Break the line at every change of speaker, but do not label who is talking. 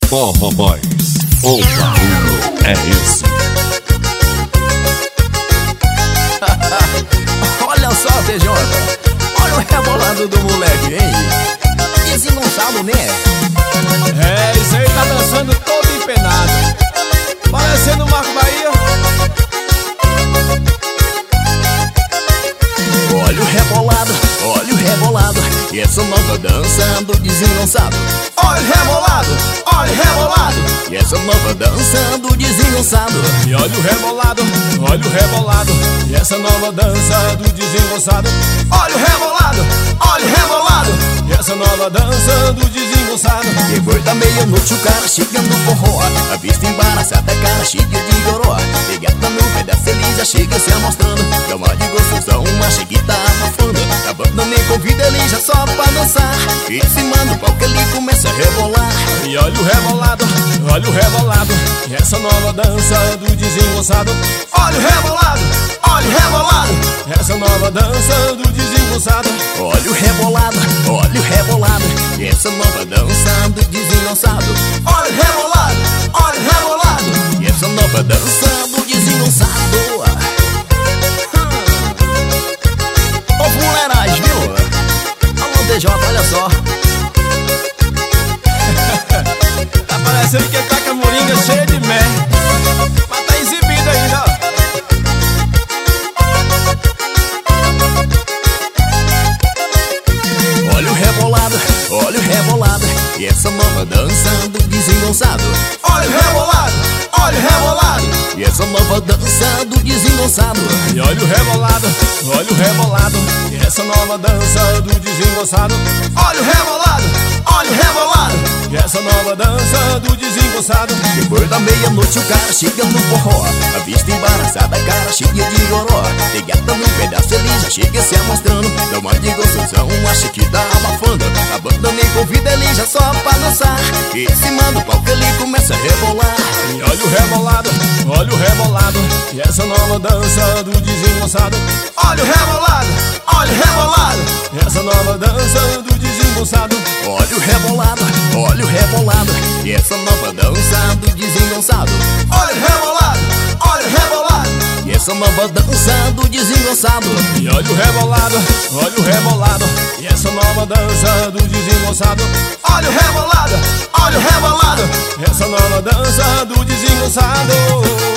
Forró Boys, o barulho é esse.
Olha só, TJ, olha o rebolado do moleque, hein? Desengonçado, né?
É, isso aí tá dançando todo empenado, parecendo o Marco Bahia.
Olha o rebolado, e essa nova dança do desengonçado. Olha o rebolado, e essa nova dança do desengonçado.
E olha o rebolado, e essa nova dança do desengonçado.
Olha o rebolado,
e essa nova dança do desengonçado.
depois da meia-noite o cara chega no forró, a vista embaraçada, a cara cheia de goró. Pegada no pedaço, ele já chega se amostrando. Dá uma de gostosão, acha que tá abafando. A banda nem convida, ele já só pra dançar. E em cima do palco ele começa a rebolar.
E olha o rebolado, e essa nova dança do desengonçado.
Olha o rebolado,
E essa nova dança do desengonçado.
olha o rebolado, e essa nova dança do desengonçado. Olha o rebolado, e essa nova dança do desengonçado. Ô fuleiragem, viu? Alô TJ, olha só.
Tá parecendo que ele tá com a moringa cheia de mel, mas tá exibido ainda, ó.
Olha o rebolado, e essa nova dança do desengonçado. Olha o rebolado, e essa nova dança do desengonçado.
E olha o rebolado, e essa nova dança do desengonçado.
Olha o rebolado,
E essa nova dança do desengonçado.
depois da meia-noite o cara chega no forró, a vista embaraçada, a cara cheia de goró. Pegada no pedaço, ele já chega se amostrando. Dá uma de gostosão, acha que tá abafando. A banda nem convida, ele já só pra dançar. E em cima do palco ele começa a rebolar.
E olha o rebolado, e essa nova dança do desengonçado.
Olha o rebolado,
E essa nova dança do desengonçado.
olha o rebolado, e essa nova dança do desengonçado. Olha o rebolado, e essa nova dança do desengonçado.
E olha o rebolado, e essa nova dança do desengonçado.
Olha o rebolado,
E essa nova dança do desengonçado.